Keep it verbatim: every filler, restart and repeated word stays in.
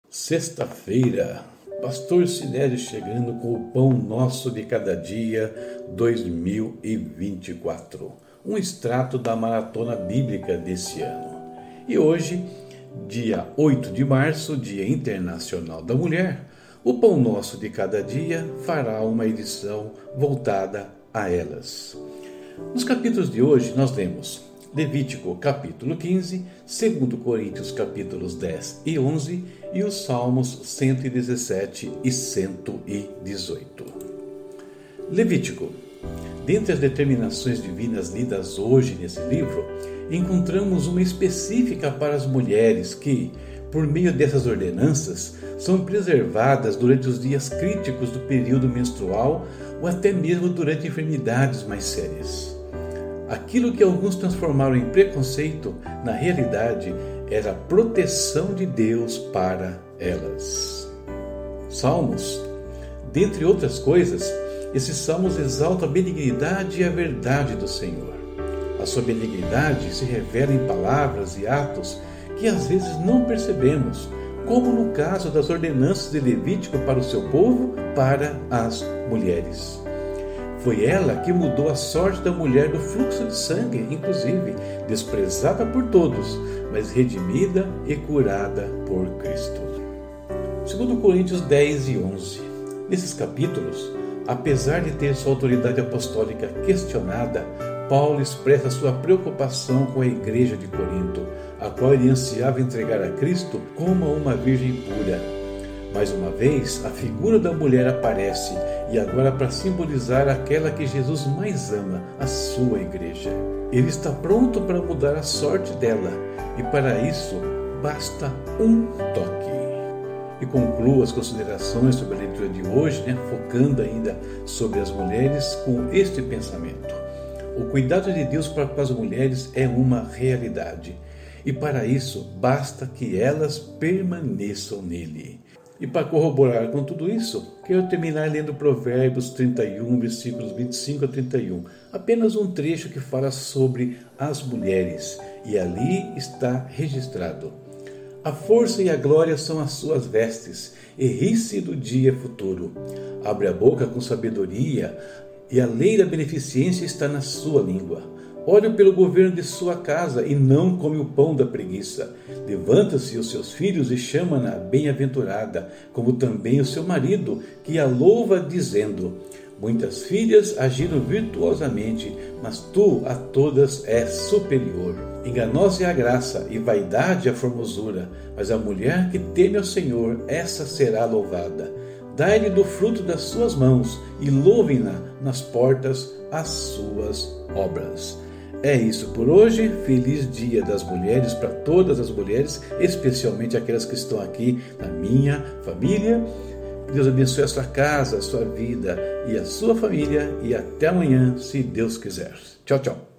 Sexta-feira, Pastor Sinésio chegando com o Pão Nosso de Cada Dia dois mil e vinte e quatro, um extrato da Maratona Bíblica desse ano. E hoje, dia oito de março, Dia Internacional da Mulher, o Pão Nosso de Cada Dia fará uma edição voltada a elas. Nos capítulos de hoje nós lemos Levítico capítulo quinze, dois Coríntios capítulos dez e onze e os Salmos cento e dezessete e cento e dezoito. Levítico. Dentre as determinações divinas lidas hoje nesse livro, encontramos uma específica para as mulheres que, por meio dessas ordenanças, são preservadas durante os dias críticos do período menstrual ou até mesmo durante enfermidades mais sérias. Aquilo que alguns transformaram em preconceito, na realidade, era a proteção de Deus para elas. Salmos. Dentre outras coisas, esses salmos exaltam a benignidade e a verdade do Senhor. A sua benignidade se revela em palavras e atos que às vezes não percebemos, como no caso das ordenanças de Levítico para o seu povo, para as mulheres. Foi ela que mudou a sorte da mulher do fluxo de sangue, inclusive desprezada por todos, mas redimida e curada por Cristo. dois Coríntios dez e onze. Nesses capítulos, apesar de ter sua autoridade apostólica questionada, Paulo expressa sua preocupação com a igreja de Corinto, a qual ele ansiava entregar a Cristo como a uma virgem pura. Mais uma vez, a figura da mulher aparece, e agora para simbolizar aquela que Jesus mais ama, a sua igreja. Ele está pronto para mudar a sorte dela, e para isso basta um toque. E concluo as considerações sobre a leitura de hoje, né, focando ainda sobre as mulheres com este pensamento. O cuidado de Deus para com as mulheres é uma realidade, e para isso basta que elas permaneçam nele. E para corroborar com tudo isso, quero terminar lendo Provérbios trinta e um, versículos vinte e cinco a trinta e um. Apenas um trecho que fala sobre as mulheres, e ali está registrado: a força e a glória são as suas vestes, e ri-se do dia futuro. Abre a boca com sabedoria, e a lei da beneficência está na sua língua. Olha pelo governo de sua casa e não come o pão da preguiça. Levanta-se os seus filhos e chama-na bem-aventurada, como também o seu marido, que a louva, dizendo: muitas filhas agiram virtuosamente, mas tu a todas és superior. Enganosa é a graça e vaidade a formosura, mas a mulher que teme ao Senhor, essa será louvada. Dai-lhe do fruto das suas mãos e louvem-na nas portas as suas obras. É isso por hoje. Feliz Dia das Mulheres para todas as mulheres, especialmente aquelas que estão aqui na minha família. Deus abençoe a sua casa, a sua vida e a sua família. E até amanhã, se Deus quiser. Tchau, tchau.